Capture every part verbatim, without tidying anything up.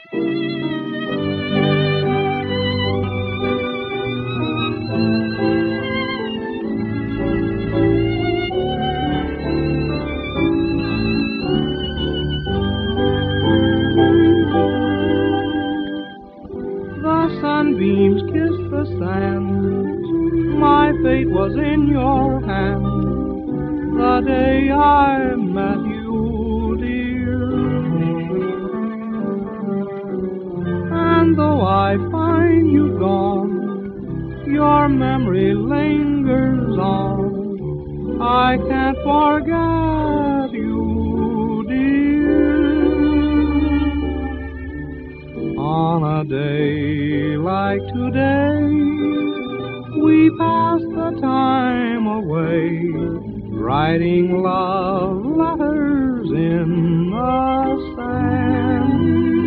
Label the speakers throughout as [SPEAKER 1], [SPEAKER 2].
[SPEAKER 1] Sunbeams kissed the sands, my fate was in your hands, the day I met you, dear. And though I find you gone, your memory lingers on, I can't forget you, dear. On a day like today, we pass the time away, writing love letters in the sand.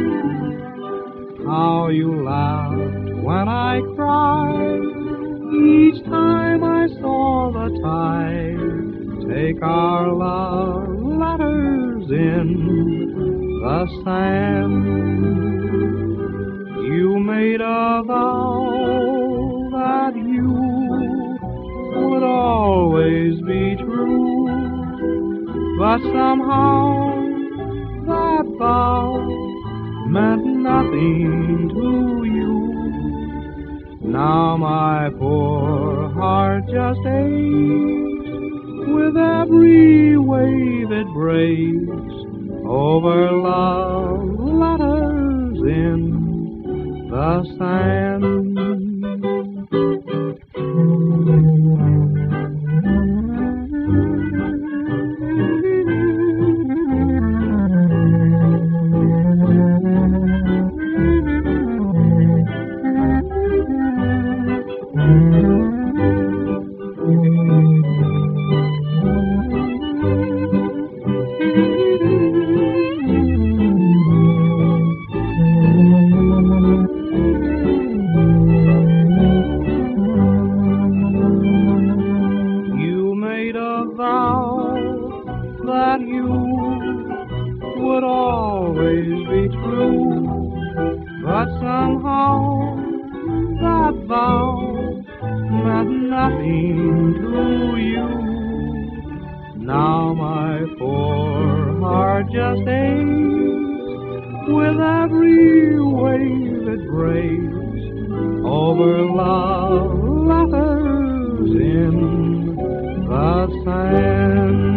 [SPEAKER 1] How you laughed when I cried, each time I saw the tide take our love letters in the sand. You made a vow that you would always be true, but somehow that vow meant nothing to you. Now my poor heart just aches with every wave it breaks over love letters in the sand. That you would always be true, but somehow that vow meant nothing to you. Now my poor heart just aches with every wave it breaks over love letters in the sand.